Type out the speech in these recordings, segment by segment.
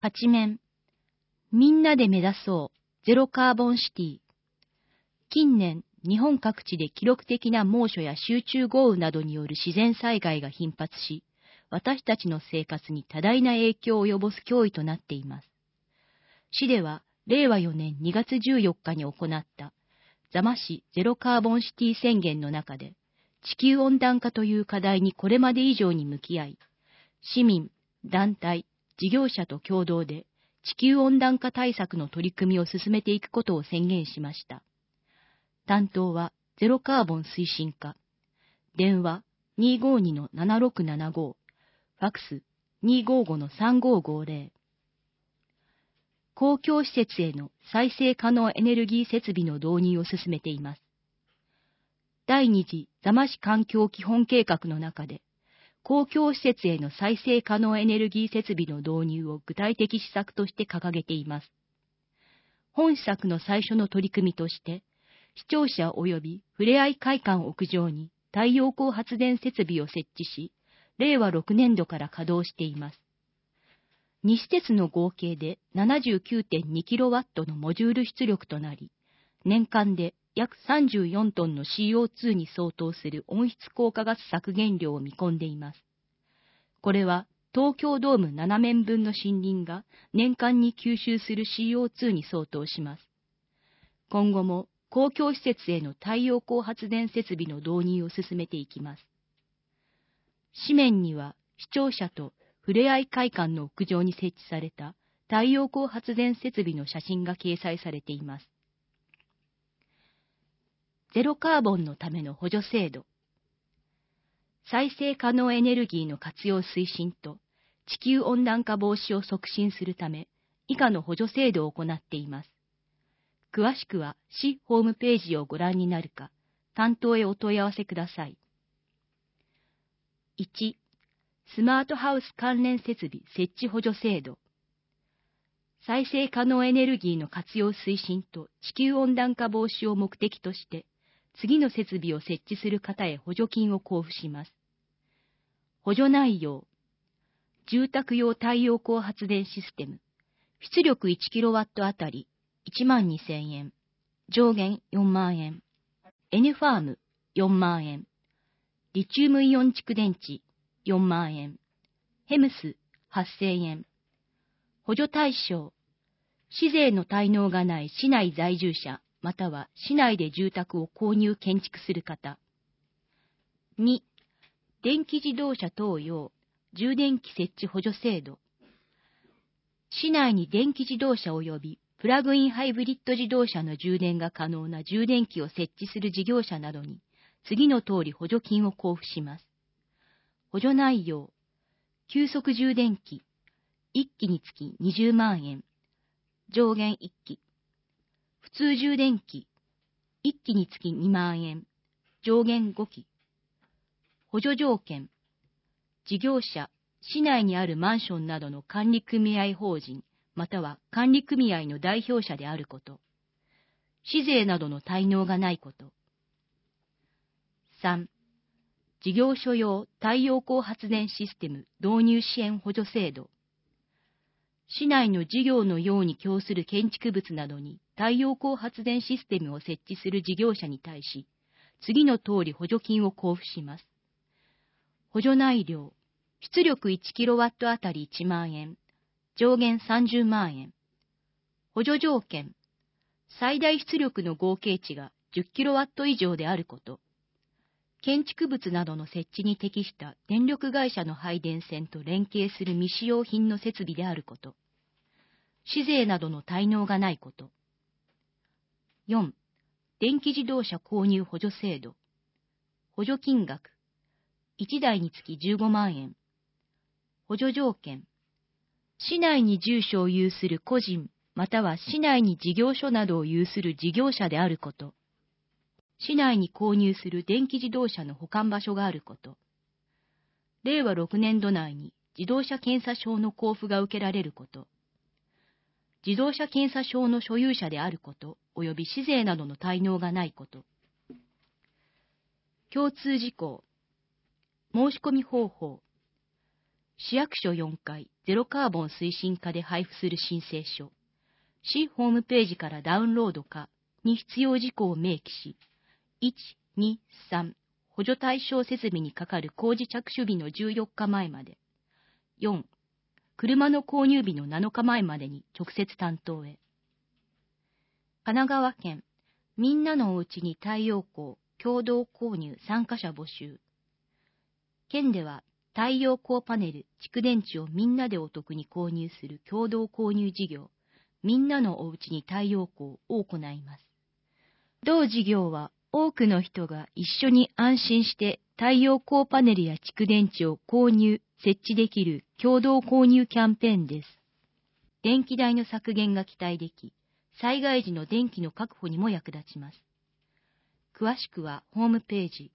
8面。みんなで目指そうゼロカーボンシティ。近年、日本各地で記録的な猛暑や集中豪雨などによる自然災害が頻発し、私たちの生活に多大な影響を及ぼす脅威となっています。市では、令和4年2月14日に行った座間市ゼロカーボンシティ宣言の中で、地球温暖化という課題にこれまで以上に向き合い、市民、団体、事業者と共同で地球温暖化対策の取り組みを進めていくことを宣言しました。担当はゼロカーボン推進課。電話252-7675。ファクス255-3550。公共施設への再生可能エネルギー設備の導入を進めています。第2次座間市環境基本計画の中で、公共施設への再生可能エネルギー設備の導入を具体的施策として掲げています。本施策の最初の取り組みとして、市庁舎及びふれあい会館屋上に太陽光発電設備を設置し、令和6年度から稼働しています。2施設の合計で 79.2kW のモジュール出力となり、年間で約34トンの CO2 に相当する温室効果ガス削減量を見込んでいます。これは東京ドーム7面分の森林が年間に吸収する CO2 に相当します。今後も公共施設への太陽光発電設備の導入を進めていきます。紙面には市庁舎とふれあい会館の屋上に設置された太陽光発電設備の写真が掲載されています。ゼロカーボンのための補助制度。再生可能エネルギーの活用推進と地球温暖化防止を促進するため、以下の補助制度を行っています。詳しくは市ホームページをご覧になるか、担当へお問い合わせください。1、スマートハウス関連設備設置補助制度。再生可能エネルギーの活用推進と地球温暖化防止を目的として、次の設備を設置する方へ補助金を交付します。補助内容。住宅用太陽光発電システム。出力 1kW あたり12,000円。上限4万円。N ファーム4万円。リチウムイオン蓄電池4万円。ヘムス8,000円。補助対象。市税の滞納がない市内在住者、または市内で住宅を購入建築する方。2、電気自動車等用充電器設置補助制度。市内に電気自動車及びプラグインハイブリッド自動車の充電が可能な充電器を設置する事業者などに、次の通り補助金を交付します。補助内容。急速充電器。1機につき20万円。上限1機。普通充電器。1機につき2万円。上限5機。補助条件。事業者、市内にあるマンションなどの管理組合法人、または管理組合の代表者であること。市税などの滞納がないこと。3、事業所用太陽光発電システム導入支援補助制度。市内の事業のように供する建築物などに太陽光発電システムを設置する事業者に対し、次の通り補助金を交付します。補助内容。出力 1kW あたり1万円。上限30万円。補助条件。最大出力の合計値が 10kW 以上であること。建築物などの設置に適した電力会社の配電線と連携する未使用品の設備であること。市税などの滞納がないこと。4、電気自動車購入補助制度。補助金額。1台につき15万円。補助条件。市内に住所を有する個人、または市内に事業所などを有する事業者であること。市内に購入する電気自動車の保管場所があること。令和6年度内に自動車検査証の交付が受けられること。自動車検査証の所有者であること、及び市税などの滞納がないこと。共通事項。申し込み方法。 市役所4階ゼロカーボン推進課で配布する申請書、市ホームページからダウンロードかに必要事項を明記し、1、2、3、補助対象設備にかかる工事着手日の14日前まで、4、車の購入日の7日前までに直接担当へ。神奈川県、みんなのおうちに太陽光共同購入参加者募集。県では太陽光パネル、蓄電池をみんなでお得に購入する共同購入事業、みんなのおうちに太陽光を行います。同事業は多くの人が一緒に安心して太陽光パネルや蓄電池を購入、設置できる共同購入キャンペーンです。電気代の削減が期待でき、災害時の電気の確保にも役立ちます。詳しくはホームページ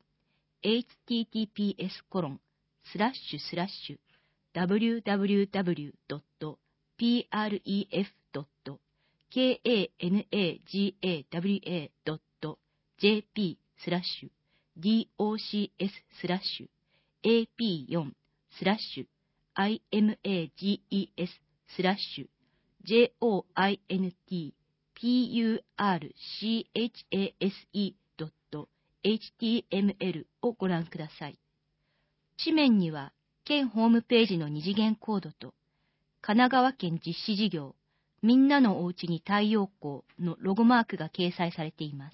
https://www.pref.ksnae.jp/ap4/html をご覧ください。紙面には県ホームページの二次元コードと神奈川県実施事業みんなのおうちに太陽光のロゴマークが掲載されています。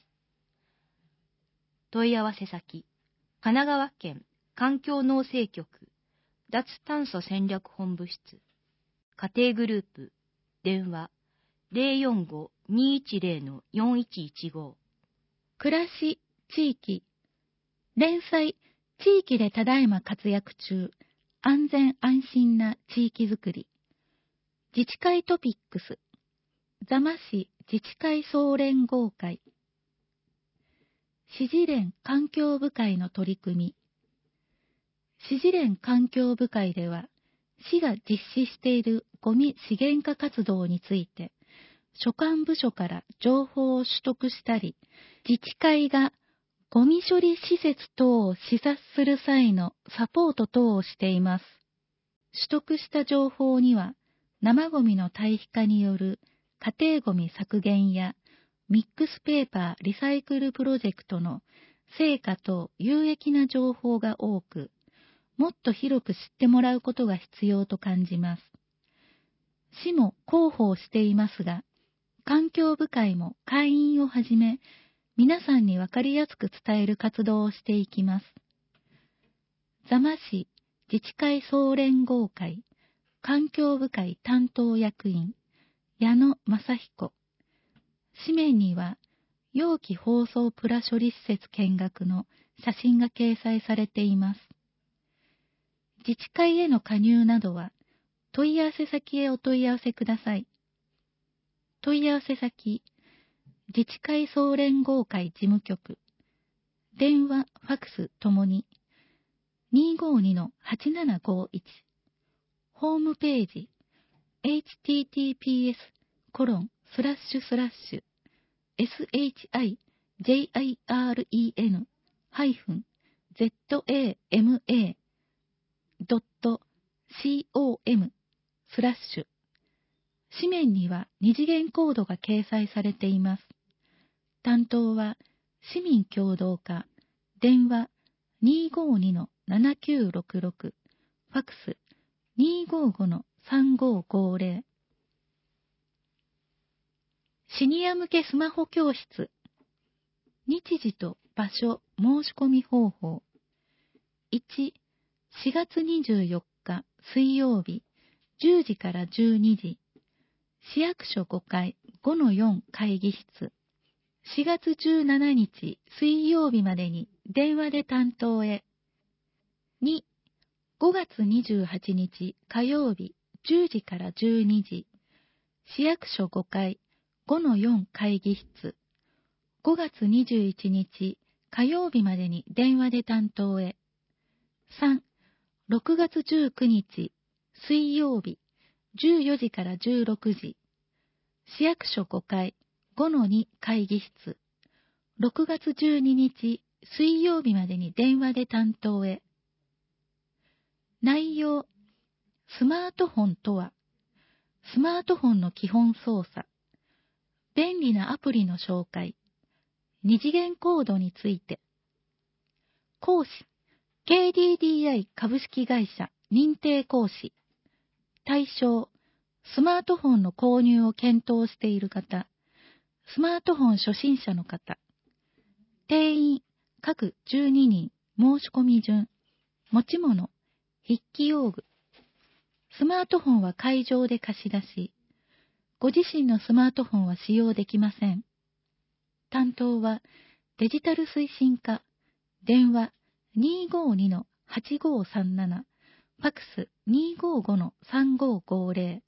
問い合わせ先、神奈川県環境農政局脱炭素戦略本部室、家庭グループ、電話 045-210-4115。 暮らし地域連載地域でただいま活躍中、安全安心な地域づくり。自治会トピックス、座間市自治会総連合会。市事連環境部会の取り組み。市事連環境部会では、市が実施しているゴミ資源化活動について、所管部署から情報を取得したり、自治会がゴミ処理施設等を視察する際のサポート等をしています。取得した情報には、生ゴミの堆肥化による家庭ゴミ削減やミックスペーパーリサイクルプロジェクトの成果と有益な情報が多く、もっと広く知ってもらうことが必要と感じます。市も広報していますが、環境部会も会員をはじめ、皆さんにわかりやすく伝える活動をしていきます。座間市自治会総連合会環境部会担当役員矢野正彦。紙面には容器包装プラ処理施設見学の写真が掲載されています。自治会への加入などは問い合わせ先へお問い合わせください。問い合わせ先、自治会総連合会事務局、電話、ファクスともに 252-8751、ホームページ、https://shijire-zama.com/紙面には二次元コードが掲載されています。担当は市民協働課、電話 252-7966、ファクス 255-3550。シニア向けスマホ教室。日時と場所申し込み方法。1、4月24日水曜日10時から12時。市役所5階 5-4 会議室。4月17日水曜日までに電話で担当へ。2、5月28日火曜日10時から12時。市役所5階 5-4 会議室。5月21日火曜日までに電話で担当へ。3、6月19日水曜日14時から16時。市役所5階 5-2 会議室。6月12日水曜日までに電話で担当へ。内容、 スマートフォンとは、スマートフォンの基本操作、便利なアプリの紹介、二次元コードについて。講師、KDDI 株式会社認定講師。対象、スマートフォンの購入を検討している方、スマートフォン初心者の方。定員、各12人、申し込み順、持ち物、筆記用具。スマートフォンは会場で貸し出し、ご自身のスマートフォンは使用できません。担当はデジタル推進課、電話 252-8537、ファクス 255-3550。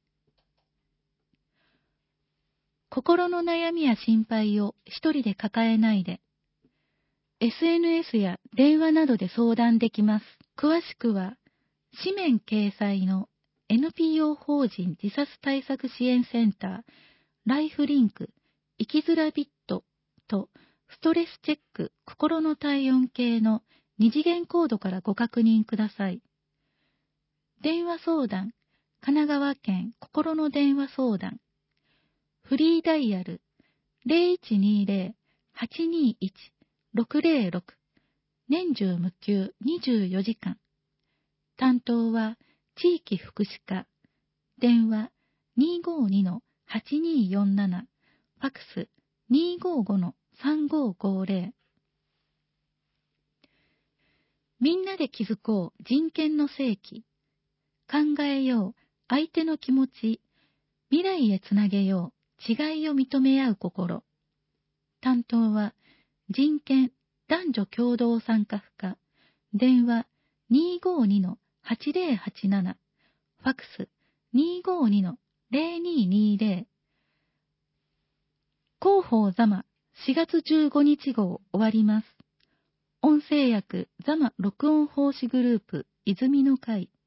心の悩みや心配を一人で抱えないで、SNS や電話などで相談できます。詳しくは、紙面掲載の NPO 法人自殺対策支援センター、ライフリンク、生きづらビットと、ストレスチェック心の体温計の二次元コードからご確認ください。電話相談、神奈川県心の電話相談。フリーダイヤル 0120-821-606。年中無休24時間。担当は地域福祉課。電話 252-8247。ファクス 255-3550。みんなで気づこう人権の世紀。考えよう相手の気持ち。未来へつなげよう違いを認め合う心。担当は人権男女共同参画課。電話 252-8087。ファクス 252-0220。広報ザマ4月15日号終わります。音声訳ザマ録音奉仕グループ泉の会。